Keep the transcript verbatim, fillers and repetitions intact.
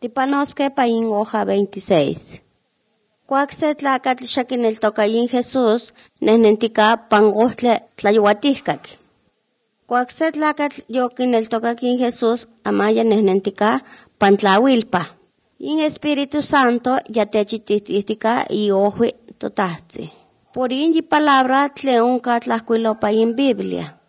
Tipanosque pa in hoja veintiséis. Cuac se tlacatl xaquineltocayin Jesús, nehnentica pangotle tlayuatihcac. Cuac se tlacatl yo quineltocaquin Jesús, amaya nehnentica pantlawilpa. In Espíritu Santo ya techitihtica y ojo totahzi. Por in y palabra tleonca tlacuilopa in Biblia.